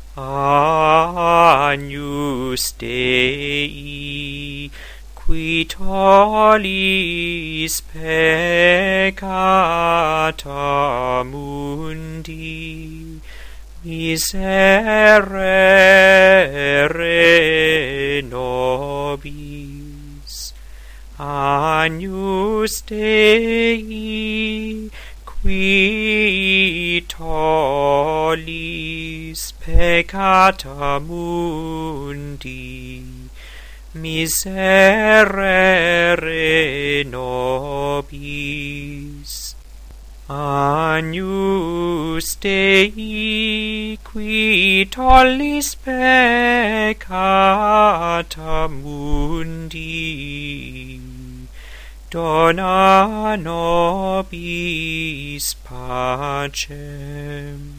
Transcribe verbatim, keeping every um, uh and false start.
Agnus Dei, qui tollis peccata mundi, miserere nobis. Agnus Dei, qui tollis peccata mundi, miserere nobis. Agnus Dei, qui tollis peccata mundi, dona nobis pacem.